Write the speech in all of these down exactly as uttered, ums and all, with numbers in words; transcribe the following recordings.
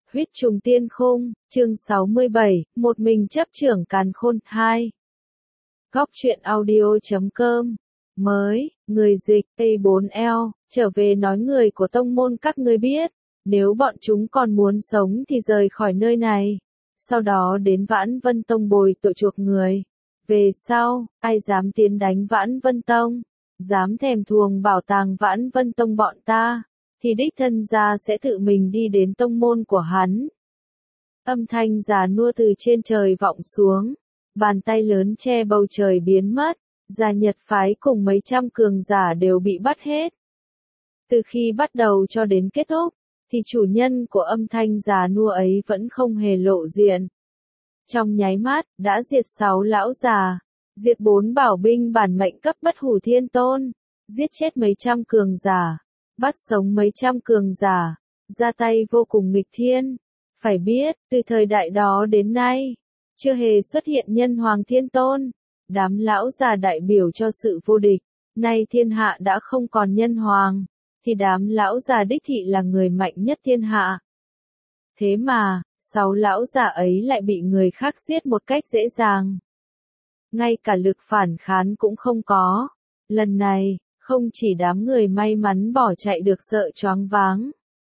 Huyết trùng tiên khung, chương sáu mươi bảy, một mình chấp trưởng càn khôn hai. Góc truyện audio chấm com. Mới, người dịch, A bốn L, trở về nói người của tông môn các ngươi biết, nếu bọn chúng còn muốn sống thì rời khỏi nơi này. Sau đó đến Vãn Vân Tông bồi tội chuộc người. Về sau, ai dám tiến đánh Vãn Vân Tông, dám thèm thuồng bảo tàng Vãn Vân Tông bọn ta, thì đích thân ra sẽ tự mình đi đến tông môn của hắn. Âm thanh già nua từ trên trời vọng xuống, bàn tay lớn che bầu trời biến mất, Già Nhật phái cùng mấy trăm cường giả đều bị bắt hết. Từ khi bắt đầu cho đến kết thúc, thì chủ nhân của âm thanh già nua ấy vẫn không hề lộ diện. Trong nháy mắt, đã diệt sáu lão già, diệt bốn bảo binh bản mệnh cấp bất hủ thiên tôn, giết chết mấy trăm cường giả, bắt sống mấy trăm cường giả, ra tay vô cùng nghịch thiên. Phải biết, từ thời đại đó đến nay, chưa hề xuất hiện nhân hoàng thiên tôn, đám lão già đại biểu cho sự vô địch. Nay thiên hạ đã không còn nhân hoàng, thì đám lão già đích thị là người mạnh nhất thiên hạ. Thế mà, sáu lão già ấy lại bị người khác giết một cách dễ dàng. Ngay cả lực phản kháng cũng không có. Lần này, không chỉ đám người may mắn bỏ chạy được sợ choáng váng,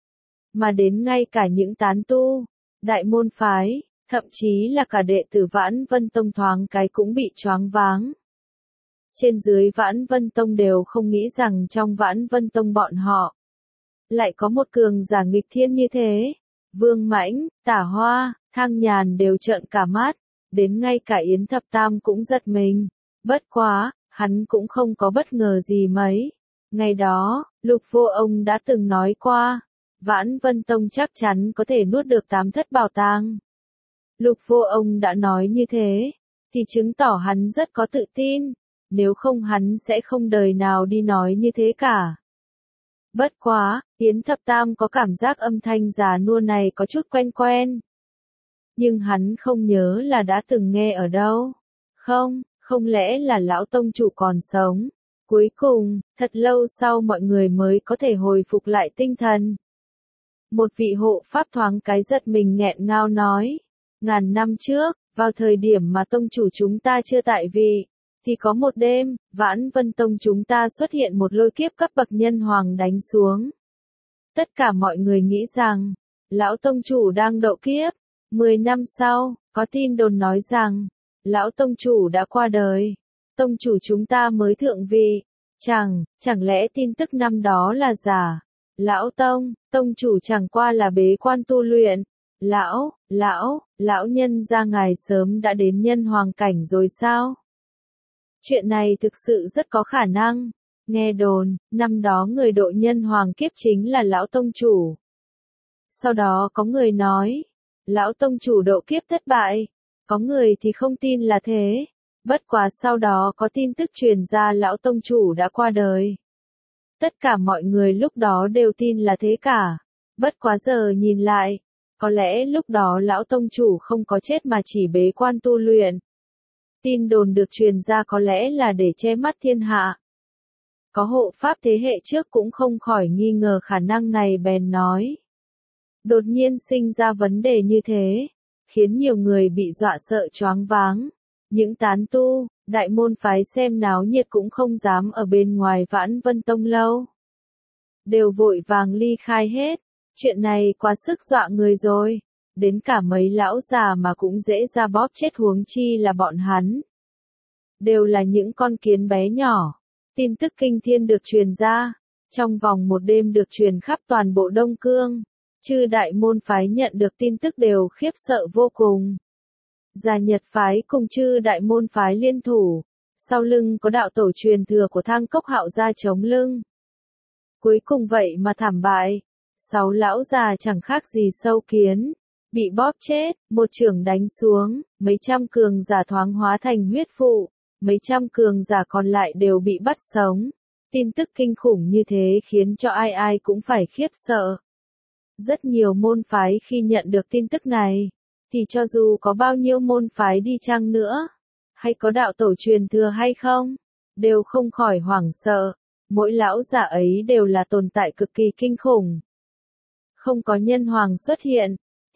mà đến ngay cả những tán tu, đại môn phái, thậm chí là cả đệ tử Vãn Vân Tông thoáng cái cũng bị choáng váng. Trên dưới Vãn Vân Tông đều không nghĩ rằng trong Vãn Vân Tông bọn họ lại có một cường giả nghịch thiên như thế. Vương Mãnh, Tả Hoa, Thang Nhàn đều trợn cả mắt, đến ngay cả Yến Thập Tam cũng giật mình. Bất quá, hắn cũng không có bất ngờ gì mấy. Ngày đó, Lục Vô Ông đã từng nói qua, Vãn Vân Tông chắc chắn có thể nuốt được tám thất bảo tàng. Lục Vô Ông đã nói như thế, thì chứng tỏ hắn rất có tự tin, nếu không hắn sẽ không đời nào đi nói như thế cả. Bất quá, Yến Thập Tam có cảm giác âm thanh già nua này có chút quen quen. Nhưng hắn không nhớ là đã từng nghe ở đâu. Không, không lẽ là lão tông chủ còn sống. Cuối cùng, thật lâu sau mọi người mới có thể hồi phục lại tinh thần. Một vị hộ pháp thoáng cái giật mình nghẹn ngào nói. Ngàn năm trước, vào thời điểm mà tông chủ chúng ta chưa tại vị, thì có một đêm, Vãn Vân Tông chúng ta xuất hiện một lôi kiếp cấp bậc nhân hoàng đánh xuống. Tất cả mọi người nghĩ rằng, lão tông chủ đang độ kiếp. Mười năm sau, có tin đồn nói rằng, lão tông chủ đã qua đời. Tông chủ chúng ta mới thượng vị. Chẳng, chẳng lẽ tin tức năm đó là giả? Lão tông, tông chủ chẳng qua là bế quan tu luyện. Lão, lão, lão nhân gia ngài sớm đã đến nhân hoàng cảnh rồi sao? Chuyện này thực sự rất có khả năng. Nghe đồn, năm đó người độ nhân hoàng kiếp chính là lão tông chủ. Sau đó có người nói, lão tông chủ độ kiếp thất bại. Có người thì không tin là thế. Bất quá sau đó có tin tức truyền ra lão tông chủ đã qua đời. Tất cả mọi người lúc đó đều tin là thế cả. Bất quá giờ nhìn lại, có lẽ lúc đó lão tông chủ không có chết mà chỉ bế quan tu luyện. Tin đồn được truyền ra có lẽ là để che mắt thiên hạ. Có hộ pháp thế hệ trước cũng không khỏi nghi ngờ khả năng này bèn nói. Đột nhiên sinh ra vấn đề như thế, khiến nhiều người bị dọa sợ choáng váng. Những tán tu, đại môn phái xem náo nhiệt cũng không dám ở bên ngoài Vãn Vân Tông lâu. Đều vội vàng ly khai hết. Chuyện này quá sức dọa người rồi. Đến cả mấy lão già mà cũng dễ ra bóp chết huống chi là bọn hắn. Đều là những con kiến bé nhỏ. Tin tức kinh thiên được truyền ra. Trong vòng một đêm được truyền khắp toàn bộ Đông Cương. Chư đại môn phái nhận được tin tức đều khiếp sợ vô cùng. Già Nhật phái cùng chư đại môn phái liên thủ. Sau lưng có đạo tổ truyền thừa của Thang Cốc Hạo ra chống lưng. Cuối cùng vậy mà thảm bại. Sáu lão già chẳng khác gì sâu kiến. Bị bóp chết, một chưởng đánh xuống, mấy trăm cường giả thoáng hóa thành huyết phụ. Mấy trăm cường giả còn lại đều bị bắt sống. Tin tức kinh khủng như thế khiến cho ai ai cũng phải khiếp sợ. Rất nhiều môn phái khi nhận được tin tức này, thì cho dù có bao nhiêu môn phái đi chăng nữa, hay có đạo tổ truyền thừa hay không, đều không khỏi hoảng sợ. Mỗi lão giả ấy đều là tồn tại cực kỳ kinh khủng. Không có nhân hoàng xuất hiện,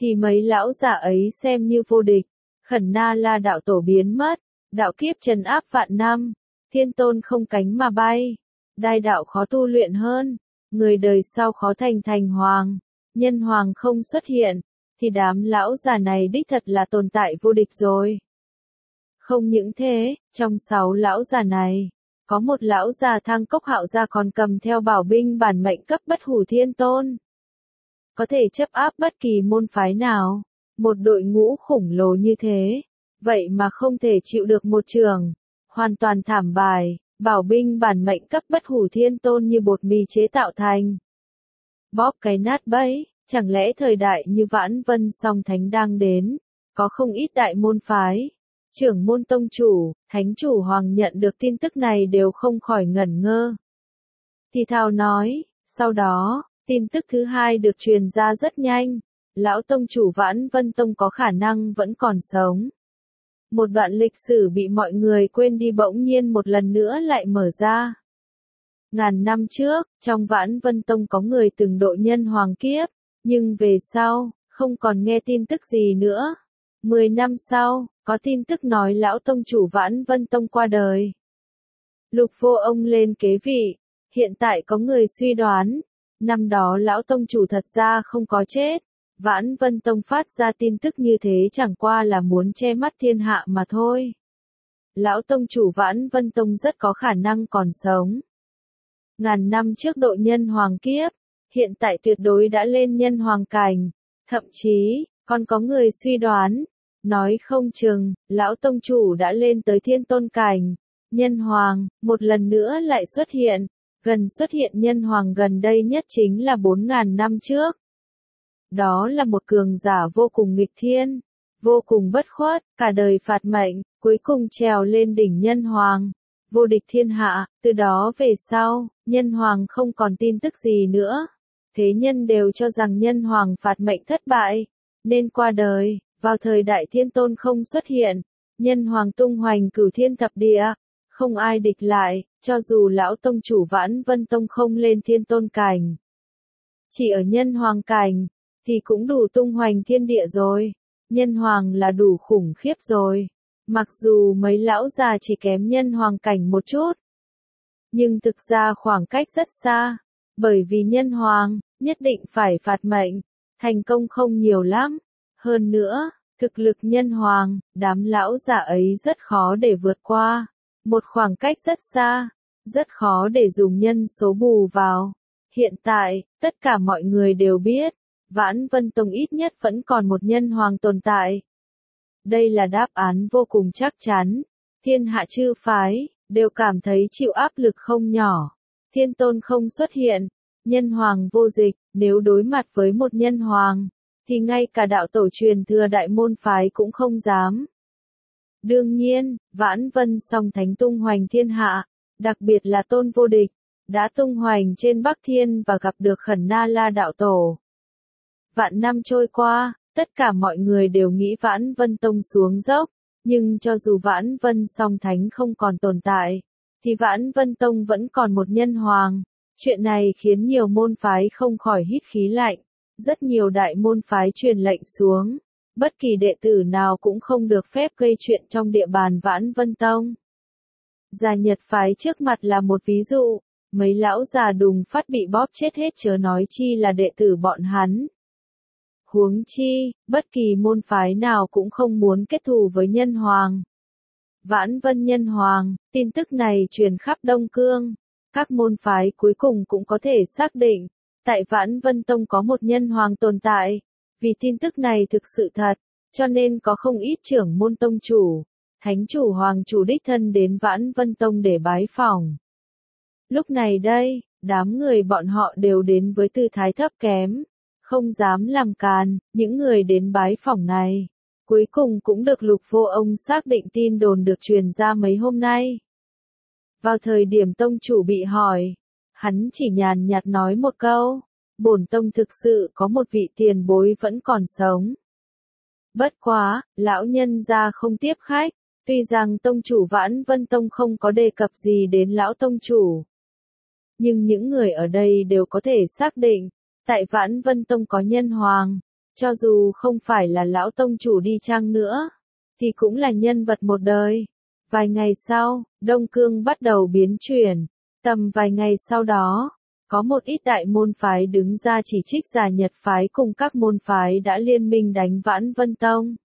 thì mấy lão già ấy xem như vô địch, Khẩn Na La đạo tổ biến mất, đạo kiếp trấn áp vạn năm, thiên tôn không cánh mà bay, đai đạo khó tu luyện hơn, người đời sau khó thành thành hoàng, nhân hoàng không xuất hiện, thì đám lão già này đích thật là tồn tại vô địch rồi. Không những thế, trong sáu lão già này, có một lão già Thang Cốc Hạo gia còn cầm theo bảo binh bản mệnh cấp bất hủ thiên tôn. Có thể chấp áp bất kỳ môn phái nào, một đội ngũ khổng lồ như thế, vậy mà không thể chịu được một trường, hoàn toàn thảm bại, bảo binh bản mệnh cấp bất hủ thiên tôn như bột mì chế tạo thành. Bóp cái nát bấy, chẳng lẽ thời đại như Vãn Vân Song Thánh đang đến, có không ít đại môn phái, trưởng môn tông chủ, thánh chủ hoàng nhận được tin tức này đều không khỏi ngẩn ngơ. Thì thào nói, sau đó, tin tức thứ hai được truyền ra rất nhanh, lão tông chủ Vãn Vân Tông có khả năng vẫn còn sống. Một đoạn lịch sử bị mọi người quên đi bỗng nhiên một lần nữa lại mở ra. Ngàn năm trước, trong Vãn Vân Tông có người từng độ nhân hoàng kiếp, nhưng về sau, không còn nghe tin tức gì nữa. Mười năm sau, có tin tức nói lão tông chủ Vãn Vân Tông qua đời. Lục Vô Ông lên kế vị, hiện tại có người suy đoán, năm đó lão tông chủ thật ra không có chết, Vãn Vân Tông phát ra tin tức như thế chẳng qua là muốn che mắt thiên hạ mà thôi. Lão tông chủ Vãn Vân Tông rất có khả năng còn sống. Ngàn năm trước độ nhân hoàng kiếp, hiện tại tuyệt đối đã lên nhân hoàng cảnh, thậm chí, còn có người suy đoán, nói không chừng, lão tông chủ đã lên tới thiên tôn cảnh, nhân hoàng, một lần nữa lại xuất hiện, gần xuất hiện nhân hoàng gần đây nhất chính là bốn ngàn năm trước. Đó là một cường giả vô cùng nghịch thiên, vô cùng bất khuất, cả đời phạt mệnh, cuối cùng trèo lên đỉnh nhân hoàng, vô địch thiên hạ, từ đó về sau, nhân hoàng không còn tin tức gì nữa. Thế nhân đều cho rằng nhân hoàng phạt mệnh thất bại, nên qua đời, vào thời đại thiên tôn không xuất hiện, nhân hoàng tung hoành cửu thiên thập địa, không ai địch lại, cho dù lão tông chủ Vãn Vân Tông không lên thiên tôn cảnh. Chỉ ở nhân hoàng cảnh, thì cũng đủ tung hoành thiên địa rồi, nhân hoàng là đủ khủng khiếp rồi, mặc dù mấy lão già chỉ kém nhân hoàng cảnh một chút. Nhưng thực ra khoảng cách rất xa, bởi vì nhân hoàng, nhất định phải phạt mệnh, thành công không nhiều lắm. Hơn nữa, thực lực nhân hoàng, đám lão già ấy rất khó để vượt qua. Một khoảng cách rất xa, rất khó để dùng nhân số bù vào. Hiện tại, tất cả mọi người đều biết, Vãn Vân Tông ít nhất vẫn còn một nhân hoàng tồn tại. Đây là đáp án vô cùng chắc chắn. Thiên hạ chư phái, đều cảm thấy chịu áp lực không nhỏ. Thiên tôn không xuất hiện, nhân hoàng vô dịch, nếu đối mặt với một nhân hoàng, thì ngay cả đạo tổ truyền thừa đại môn phái cũng không dám. Đương nhiên, Vãn Vân Song Thánh tung hoành thiên hạ, đặc biệt là tôn vô địch, đã tung hoành trên Bắc Thiên và gặp được Khẩn Na La đạo tổ. Vạn năm trôi qua, tất cả mọi người đều nghĩ Vãn Vân Tông xuống dốc, nhưng cho dù Vãn Vân Song Thánh không còn tồn tại, thì Vãn Vân Tông vẫn còn một nhân hoàng. Chuyện này khiến nhiều môn phái không khỏi hít khí lạnh, rất nhiều đại môn phái truyền lệnh xuống, bất kỳ đệ tử nào cũng không được phép gây chuyện trong địa bàn Vãn Vân Tông. Già Nhật phái trước mặt là một ví dụ, mấy lão già đùng phát bị bóp chết hết chớ nói chi là đệ tử bọn hắn. Huống chi, bất kỳ môn phái nào cũng không muốn kết thù với nhân hoàng. Vãn Vân nhân hoàng, tin tức này truyền khắp Đông Cương, các môn phái cuối cùng cũng có thể xác định, tại Vãn Vân Tông có một nhân hoàng tồn tại, vì tin tức này thực sự thật, cho nên có không ít trưởng môn tông chủ, thánh chủ hoàng chủ đích thân đến Vãn Vân Tông để bái phỏng. Lúc này đây, đám người bọn họ đều đến với tư thái thấp kém, không dám làm càn, những người đến bái phỏng này, cuối cùng cũng được Lục Vô Ông xác định tin đồn được truyền ra mấy hôm nay. Vào thời điểm tông chủ bị hỏi, hắn chỉ nhàn nhạt nói một câu, bổn tông thực sự có một vị tiền bối vẫn còn sống. Bất quá, lão nhân gia không tiếp khách, tuy rằng tông chủ Vãn Vân Tông không có đề cập gì đến lão tông chủ. Nhưng những người ở đây đều có thể xác định, tại Vãn Vân Tông có nhân hoàng, Cho dù không phải là lão tông chủ đi chăng nữa, thì cũng là nhân vật một đời. Vài ngày sau, Đông Cương bắt đầu biến chuyển. Tầm vài ngày sau đó, có một ít đại môn phái đứng ra chỉ trích Già Nhật phái cùng các môn phái đã liên minh đánh Vãn Vân Tông.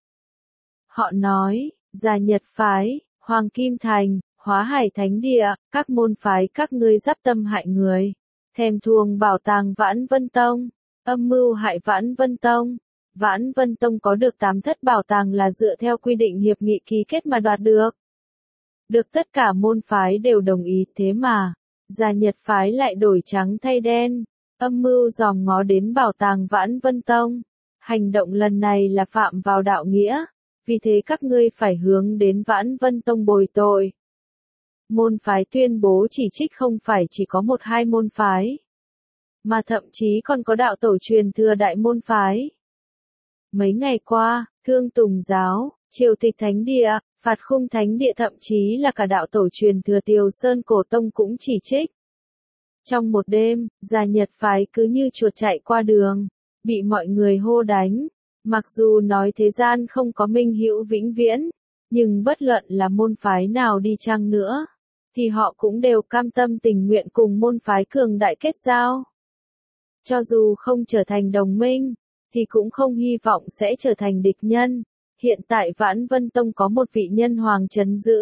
Họ nói, Già Nhật phái, Hoàng Kim Thành, Hóa Hải Thánh Địa, các môn phái các ngươi giáp tâm hại người, thèm thuồng bảo tàng Vãn Vân Tông, âm mưu hại Vãn Vân Tông. Vãn Vân Tông có được tám thất bảo tàng là dựa theo quy định hiệp nghị ký kết mà đoạt được. Được tất cả môn phái đều đồng ý, thế mà, Già Nhật phái lại đổi trắng thay đen, âm mưu dòm ngó đến bảo tàng Vãn Vân Tông. Hành động lần này là phạm vào đạo nghĩa, vì thế các ngươi phải hướng đến Vãn Vân Tông bồi tội. Môn phái tuyên bố chỉ trích không phải chỉ có một hai môn phái, mà thậm chí còn có đạo tổ truyền thừa đại môn phái. Mấy ngày qua, Thương Tùng Giáo, Triều Tịch Thánh Địa, Phạt Khung Thánh Địa thậm chí là cả đạo tổ truyền thừa Tiều Sơn Cổ Tông cũng chỉ trích. Trong một đêm, Già Nhật phái cứ như chuột chạy qua đường, bị mọi người hô đánh. Mặc dù nói thế gian không có minh hữu vĩnh viễn, nhưng bất luận là môn phái nào đi chăng nữa, thì họ cũng đều cam tâm tình nguyện cùng môn phái cường đại kết giao. Cho dù không trở thành đồng minh, thì cũng không hy vọng sẽ trở thành địch nhân. Hiện tại Vãn Vân Tông có một vị nhân hoàng trấn giữ.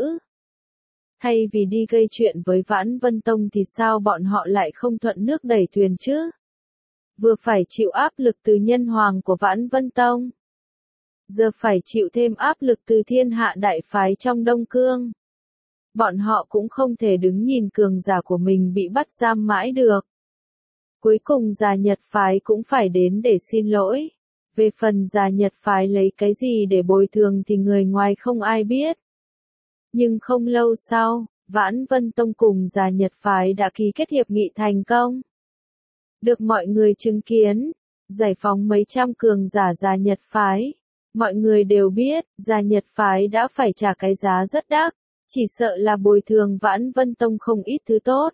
Thay vì đi gây chuyện với Vãn Vân Tông thì sao bọn họ lại không thuận nước đẩy thuyền chứ? Vừa phải chịu áp lực từ nhân hoàng của Vãn Vân Tông, giờ phải chịu thêm áp lực từ thiên hạ đại phái trong Đông Cương. Bọn họ cũng không thể đứng nhìn cường giả của mình bị bắt giam mãi được. Cuối cùng Già Nhật phái cũng phải đến để xin lỗi. Về phần Già Nhật phái lấy cái gì để bồi thường thì người ngoài không ai biết. Nhưng không lâu sau, Vãn Vân Tông cùng Già Nhật phái đã ký kết hiệp nghị thành công. Được mọi người chứng kiến, giải phóng mấy trăm cường giả Già Nhật phái. Mọi người đều biết, Già Nhật phái đã phải trả cái giá rất đắt, chỉ sợ là bồi thường Vãn Vân Tông không ít thứ tốt.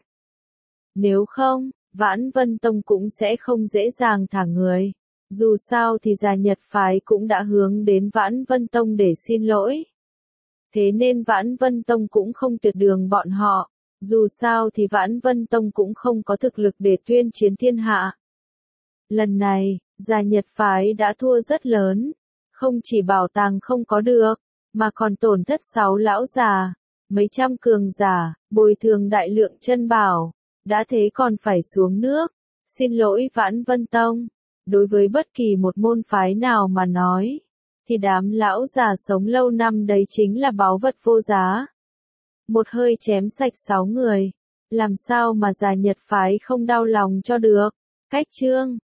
Nếu không, Vãn Vân Tông cũng sẽ không dễ dàng thả người. Dù sao thì Già Nhật phái cũng đã hướng đến Vãn Vân Tông để xin lỗi. Thế nên Vãn Vân Tông cũng không tuyệt đường bọn họ. Dù sao thì Vãn Vân Tông cũng không có thực lực để tuyên chiến thiên hạ. Lần này, Già Nhật phái đã thua rất lớn. Không chỉ bảo tàng không có được, mà còn tổn thất sáu lão già, mấy trăm cường giả, bồi thường đại lượng chân bảo. Đã thế còn phải xuống nước. Xin lỗi Vãn Vân Tông. Đối với bất kỳ một môn phái nào mà nói, thì đám lão già sống lâu năm đấy chính là báu vật vô giá. Một hơi chém sạch sáu người. Làm sao mà Già Nhật phái không đau lòng cho được. Cách chương